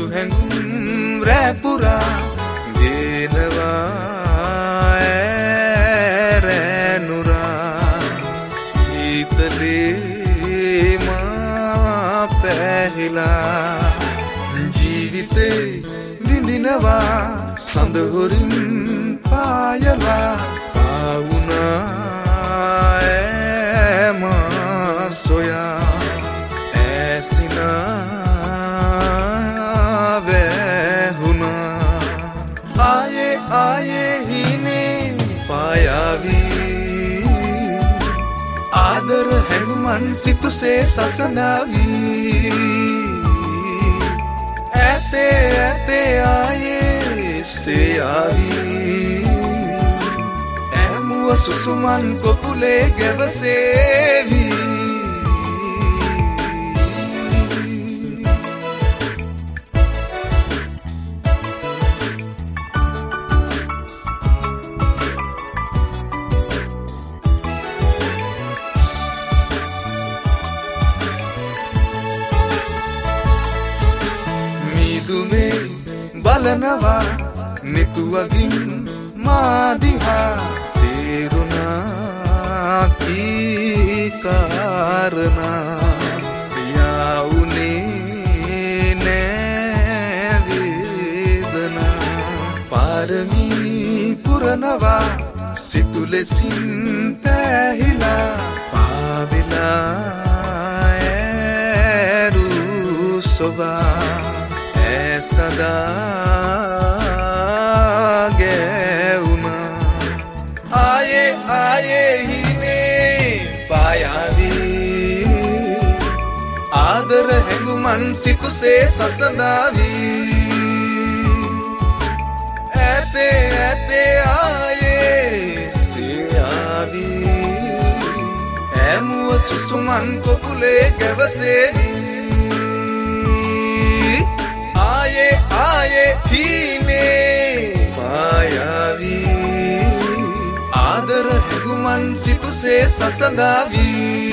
හැඟුම් රැපුරා දේනවා රැනුරා හිතලේ මා පැහිලා ජීවිතේ විඳිනවා සඳහොරින් පායලා ආවුනා මා සොයා ඇසිනා වැහුණා ආයේ ආයේ හිනේ පායාවී ආදර හැඟුමන් සිතුසේ සසඳාවී ඇතේ ඇතේ ආයේ සෙයාවී ඇමුව සුසුමන් කොකුලේ ගැවසේවී බලනවා නිතුවගින් මාදිහා තේරුණා කී කාරණා යාවුනේ නෑ වේදනා පාරමී පුරනවා සිතු ලෙසින් පැහිලා පාවෙලා ඇරු සොබා සදා ගැවුනා ආයේ ආයේ හිනේ පායාවී ආදර හැඟුමන් සිතුසේ සසඳාවී ඇතේ ඇතේ ආයේ සෙයාවී ඇමුව සුසුමන් කොකුලේ ගැවසේවී आये हीने मायावी आदर हैगुमन सितु से ससदावी